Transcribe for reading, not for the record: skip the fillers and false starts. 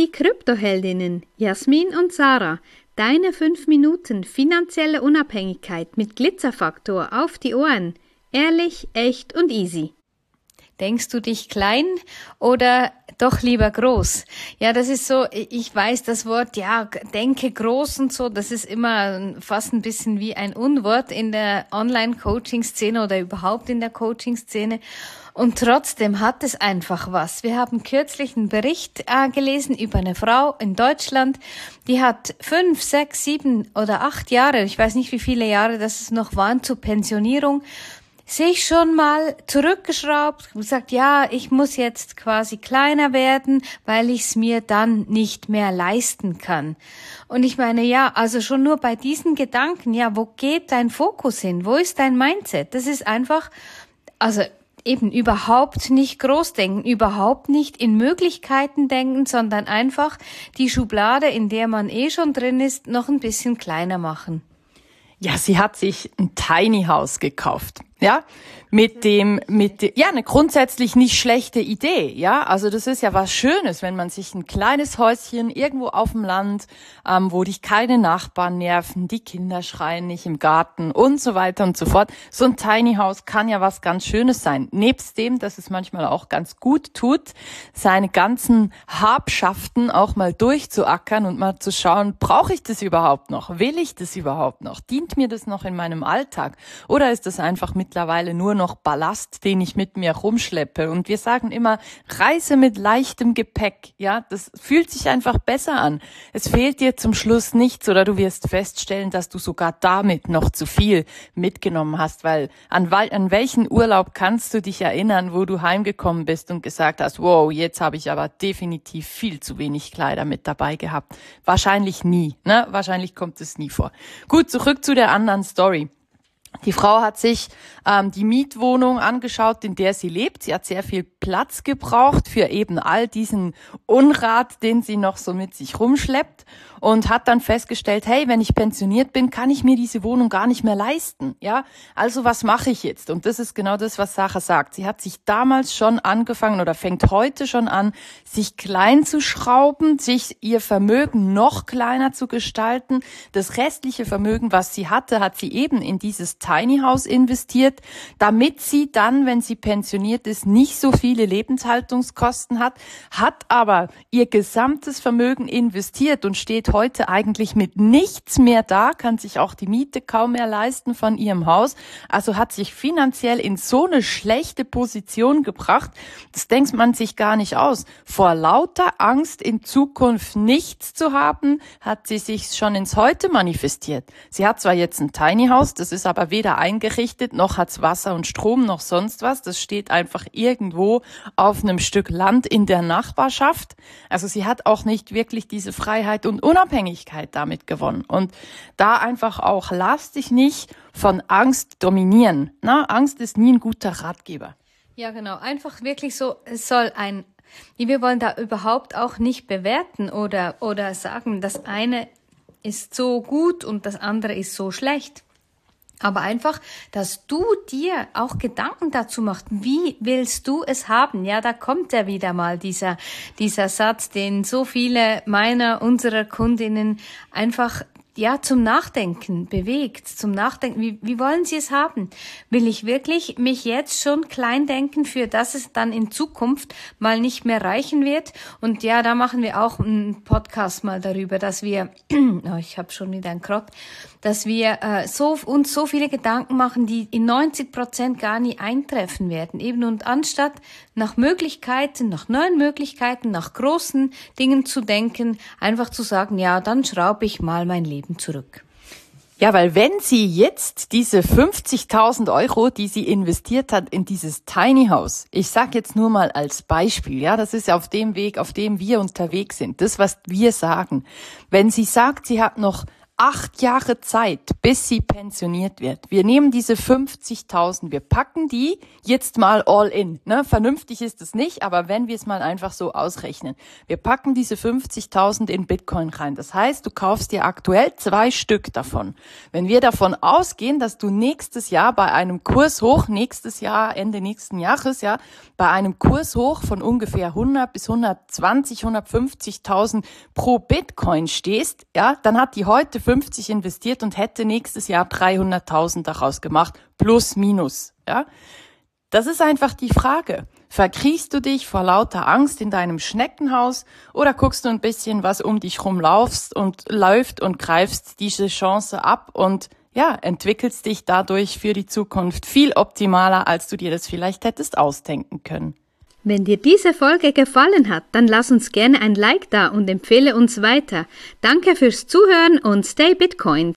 Die Kryptoheldinnen Jasmin und Sarah, deine 5 Minuten finanzielle Unabhängigkeit mit Glitzerfaktor auf die Ohren. Ehrlich, echt und easy. Denkst du dich klein oder doch lieber groß? Ja, das ist so, ich weiß das Wort, ja, denke groß und so, das ist immer fast ein bisschen wie ein Unwort in der Online-Coaching-Szene oder überhaupt in der Coaching-Szene. Und trotzdem hat es einfach was. Wir haben kürzlich einen Bericht gelesen über eine Frau in Deutschland, die hat 5, 6, 7 oder 8 Jahre, ich weiß nicht wie viele Jahre das noch waren, zur Pensionierung, sich schon mal zurückgeschraubt und gesagt, ja, ich muss jetzt quasi kleiner werden, weil ich es mir dann nicht mehr leisten kann. Und ich meine, ja, also schon nur bei diesen Gedanken, ja, wo geht dein Fokus hin? Wo ist dein Mindset? Das ist einfach, also eben überhaupt nicht groß denken, überhaupt nicht in Möglichkeiten denken, sondern einfach die Schublade, in der man schon drin ist, noch ein bisschen kleiner machen. Ja, sie hat sich ein Tiny House gekauft. Ja, eine grundsätzlich nicht schlechte Idee, ja. Also das ist ja was Schönes, wenn man sich ein kleines Häuschen irgendwo auf dem Land, wo dich keine Nachbarn nerven, die Kinder schreien nicht im Garten und so weiter und so fort. So ein Tiny House kann ja was ganz Schönes sein. Nebst dem, dass es manchmal auch ganz gut tut, seine ganzen Habschaften auch mal durchzuackern und mal zu schauen, brauche ich das überhaupt noch? Will ich das überhaupt noch? Dient mir das noch in meinem Alltag? Oder ist das einfach mittlerweile nur noch Ballast, den ich mit mir rumschleppe? Und wir sagen immer, reise mit leichtem Gepäck. Ja, das fühlt sich einfach besser an. Es fehlt dir zum Schluss nichts oder du wirst feststellen, dass du sogar damit noch zu viel mitgenommen hast, weil an welchen Urlaub kannst du dich erinnern, wo du heimgekommen bist und gesagt hast, wow, jetzt habe ich aber definitiv viel zu wenig Kleider mit dabei gehabt. Wahrscheinlich nie, ne? Wahrscheinlich kommt es nie vor. Gut, zurück zu der anderen Story. Die Frau hat sich die Mietwohnung angeschaut, in der sie lebt. Sie hat sehr viel Platz gebraucht für eben all diesen Unrat, den sie noch so mit sich rumschleppt, und hat dann festgestellt, hey, wenn ich pensioniert bin, kann ich mir diese Wohnung gar nicht mehr leisten. Ja, also was mache ich jetzt? Und das ist genau das, was Sarah sagt. Sie hat sich damals schon angefangen oder fängt heute schon an, sich klein zu schrauben, sich ihr Vermögen noch kleiner zu gestalten. Das restliche Vermögen, was sie hatte, hat sie eben in dieses Tiny House investiert, damit sie dann, wenn sie pensioniert ist, nicht so viele Lebenshaltungskosten hat aber ihr gesamtes Vermögen investiert und steht heute eigentlich mit nichts mehr da, kann sich auch die Miete kaum mehr leisten von ihrem Haus, also hat sich finanziell in so eine schlechte Position gebracht, das denkt man sich gar nicht aus. Vor lauter Angst, in Zukunft nichts zu haben, hat sie sich schon ins Heute manifestiert. Sie hat zwar jetzt ein Tiny House, das ist aber weder eingerichtet, noch hat's Wasser und Strom, noch sonst was. Das steht einfach irgendwo auf einem Stück Land in der Nachbarschaft. Also sie hat auch nicht wirklich diese Freiheit und Unabhängigkeit damit gewonnen. Und da einfach auch, lass dich nicht von Angst dominieren. Na, Angst ist nie ein guter Ratgeber. Ja, genau. Einfach wirklich so, wir wollen da überhaupt auch nicht bewerten oder sagen, das eine ist so gut und das andere ist so schlecht. Aber einfach, dass du dir auch Gedanken dazu machst, wie willst du es haben? Ja, da kommt ja wieder mal dieser Satz, den so viele unserer Kundinnen einfach zum Nachdenken bewegt, zum Nachdenken, wie wollen sie es haben? Will ich wirklich mich jetzt schon klein denken, für das es dann in Zukunft mal nicht mehr reichen wird? Und ja, da machen wir auch einen Podcast mal darüber, dass wir, ich habe schon wieder einen Krott, dass wir uns so viele Gedanken machen, die in 90% gar nie eintreffen werden. Eben, und anstatt nach Möglichkeiten, nach neuen Möglichkeiten, nach großen Dingen zu denken, einfach zu sagen, ja, dann schraube ich mal mein Leben zurück. Ja, weil wenn sie jetzt diese 50.000 Euro, die sie investiert hat in dieses Tiny House, ich sag jetzt nur mal als Beispiel, ja, das ist ja auf dem Weg, auf dem wir unterwegs sind, das, was wir sagen. Wenn sie sagt, sie hat noch 8 Jahre Zeit, bis sie pensioniert wird. Wir nehmen diese 50.000, wir packen die jetzt mal all in. Ne? Vernünftig ist es nicht, aber wenn wir es mal einfach so ausrechnen. Wir packen diese 50.000 in Bitcoin rein. Das heißt, du kaufst dir aktuell 2 Stück davon. Wenn wir davon ausgehen, dass du nächstes Jahr bei einem Kurshoch, Ende nächsten Jahres, ja, bei einem Kurshoch von ungefähr 100 bis 120, 150.000 pro Bitcoin stehst, ja, dann hat die heute 50 investiert und hätte nächstes Jahr 300.000 daraus gemacht, plus minus, ja. Das ist einfach die Frage. Verkriechst du dich vor lauter Angst in deinem Schneckenhaus oder guckst du ein bisschen, was um dich rum läuft und greifst diese Chance ab und ja, entwickelst dich dadurch für die Zukunft viel optimaler, als du dir das vielleicht hättest ausdenken können. Wenn dir diese Folge gefallen hat, dann lass uns gerne ein Like da und empfehle uns weiter. Danke fürs Zuhören und stay Bitcoin.